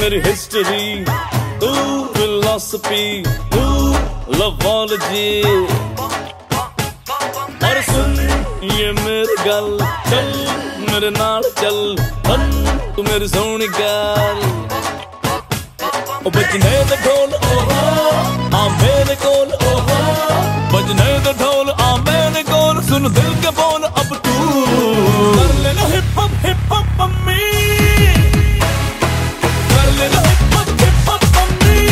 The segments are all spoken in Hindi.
मेरी हिस्ट्री, तू फिलोसफी, तू लवोलॉजी। और सुन ये मेरी गल, चल मेरे नाल चल, बन तू मेरी सोहनी गल। ओ बजने दे ढोल ओहो आ मेरे कोल, ओहो बजने दे ढोल आ मेरे कोल। सुन दिल के बोल अब तू कर लेना हिप हॉप मम्मी, कर लेना हिप हॉप मम्मी,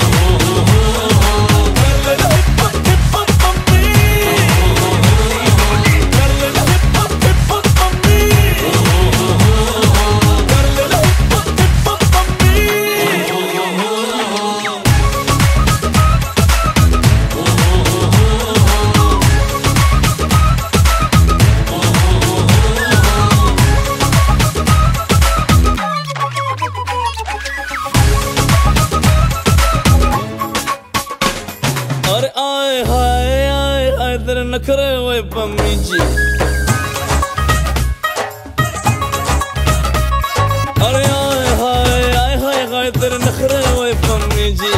कर लेना हिप हॉप मम्मी, कर लेना हिप हॉप मम्मी, कर लेना हिप हॉप मम्मी। अरे आए हाय तेरे नखरे हुए पम्मी जी। अरे आए हाय तेरे नखरे हुए पम्मी जी।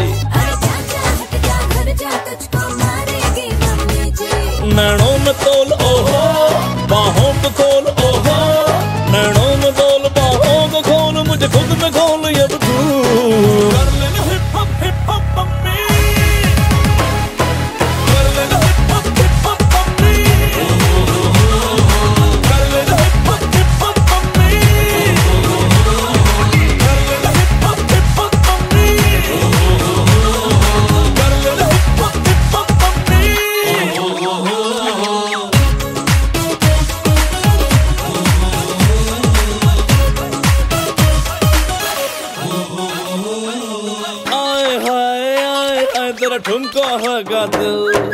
नैनों में तोल ओहो बाहों को खोल, ओहो नैनों में तोल बाहों को खोल, मुझे खुद में खोल ये तू। कर लेना हिप हॉप मम्मी, कर लेना हिप हॉप मम्मी, कर लेना हिप हॉप मम्मी, कर लेना हिप हॉप मम्मी, कर लेना हिप हॉप मम्मी। आए हाय तेरा ठुमका है दिल,